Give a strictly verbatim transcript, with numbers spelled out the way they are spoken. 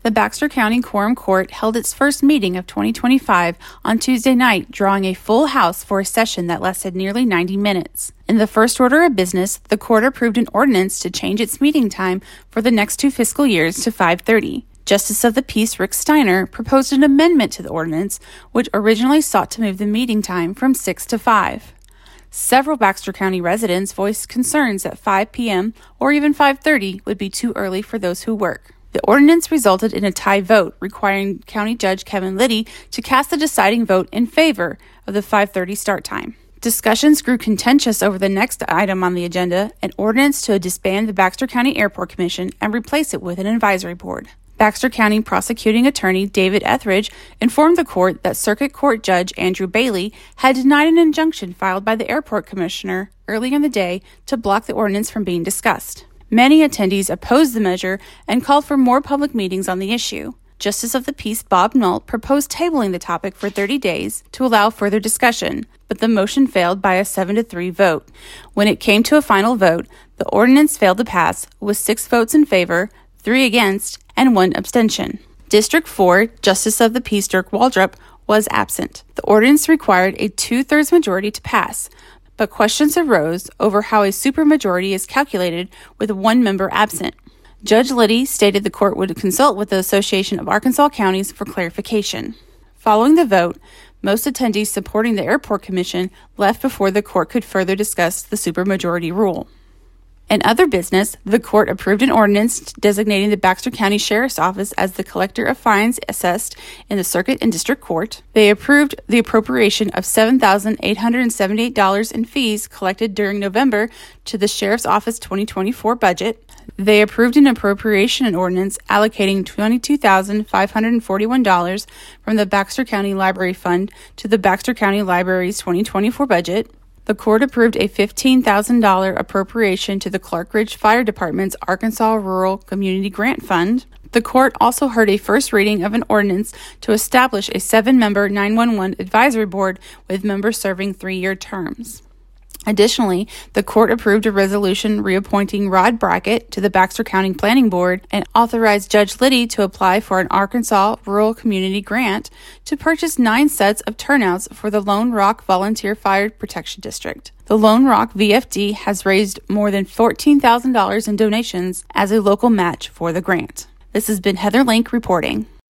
The Baxter County Quorum Court held its first meeting of twenty twenty-five on Tuesday night, drawing a full house for a session that lasted nearly ninety minutes. In the first order of business, the court approved an ordinance to change its meeting time for the next two fiscal years to five thirty. Justice of the Peace Rick Steiner proposed an amendment to the ordinance, which originally sought to move the meeting time from six to five. Several Baxter County residents voiced concerns that five p.m. or even five thirty would be too early for those who work. The ordinance resulted in a tie vote, requiring County Judge Kevin Liddy to cast the deciding vote in favor of the five thirty start time. Discussions grew contentious over the next item on the agenda, an ordinance to disband the Baxter County Airport Commission and replace it with an advisory board. Baxter County prosecuting attorney David Etheridge informed the court that Circuit Court Judge Andrew Bailey had denied an injunction filed by the airport commissioner early in the day to block the ordinance from being discussed. Many attendees opposed the measure and called for more public meetings on the issue. Justice of the Peace Bob Nault proposed tabling the topic for thirty days to allow further discussion, but the motion failed by a seven to three vote. When it came to a final vote, the ordinance failed to pass with six votes in favor, three against, and one abstention. District four, Justice of the Peace Dirk Waldrop, was absent. The ordinance required a two-thirds majority to pass, but questions arose over how a supermajority is calculated with one member absent. Judge Liddy stated the court would consult with the Association of Arkansas Counties for clarification. Following the vote, most attendees supporting the Airport Commission left before the court could further discuss the supermajority rule. In other business, the court approved an ordinance designating the Baxter County Sheriff's Office as the collector of fines assessed in the Circuit and District Court. They approved the appropriation of seven thousand eight hundred seventy-eight dollars in fees collected during November to the Sheriff's Office twenty twenty-four budget. They approved an appropriation ordinance allocating twenty-two thousand five hundred forty-one dollars from the Baxter County Library Fund to the Baxter County Library's twenty twenty-four budget. The court approved a fifteen thousand dollars appropriation to the Clark Ridge Fire Department's Arkansas Rural Community Grant Fund. The court also heard a first reading of an ordinance to establish a seven-member nine one one advisory board with members serving three-year terms. Additionally, the court approved a resolution reappointing Rod Brackett to the Baxter County Planning Board and authorized Judge Liddy to apply for an Arkansas Rural Community Grant to purchase nine sets of turnouts for the Lone Rock Volunteer Fire Protection District. The Lone Rock V F D has raised more than fourteen thousand dollars in donations as a local match for the grant. This has been Heather Link reporting.